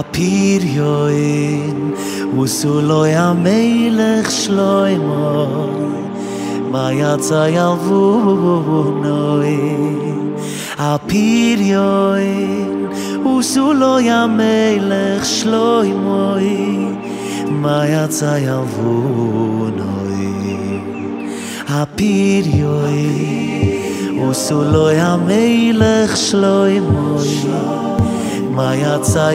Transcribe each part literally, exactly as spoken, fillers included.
הפריון וסולוי המלך שלמה מה יצא ילבונוי הפריון וסולוי המלך שלמה מה יצא ילבונוי הפריון וסולוי המלך שלמה מה יצא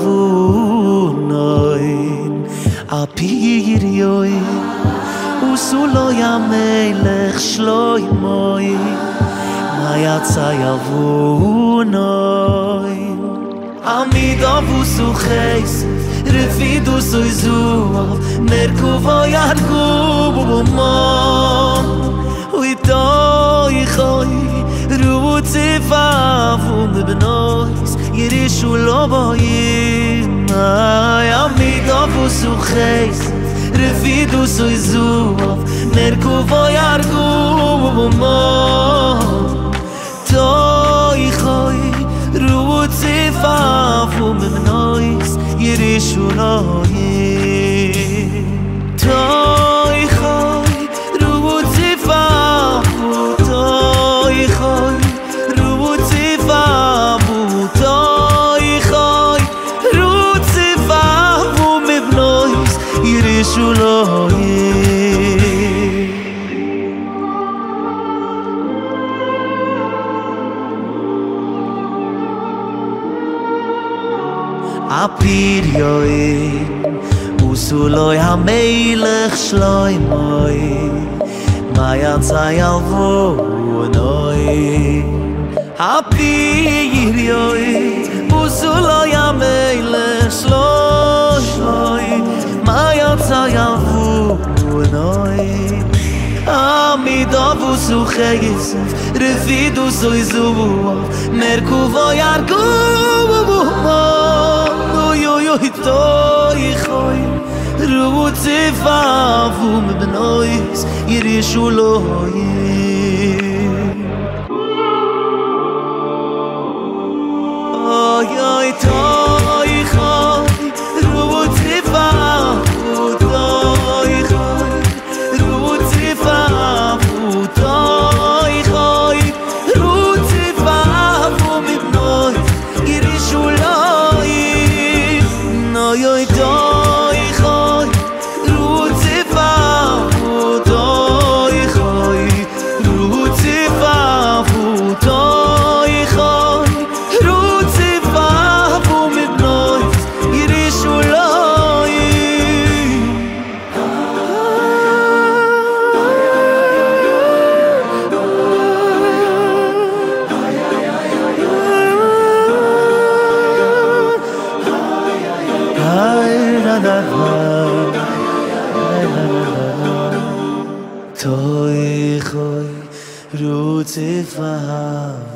ילבונוי הפריון וסולוי המלך שלמה מה יצא ילבונוי עמידה וסו חסד רפידו סוי זוב מרכובו ירגו בומן ואיתו יחוי רוצי פאבו מבנויס ירישו לא בויים עמידה וסו חסד רפידו סוי זוב מרכובו ירגו בומן תוי חוי רוצי פאבו מבנויס ירישו לא יים תוי חוי רוצי פאבו תוי חוי רוצי פאבו תוי חוי רוצי פאבו מבנויס ירישו לא יים הפריון וסולוי המלך שלמה מה יצא ילבונוי הפריון וסולוי המלך שלמה מה יצא ילבונוי עמידה וסו חסד רפידו סוי זוב מרכובו ירגו בומן תוי חוי רוצי פאבו מבנויס ירישו לא יים אוי אוי תוי חוי רוצי פאבו תוי חוי רוצי פאבו תוי חוי רוצי פאבו מבנויס ירישו לא Yo toy khoy rutzi favu toy khoy rutzi favu toy khoy rutzi favu mibnoy yirishu loy Toy khoy rutzi fav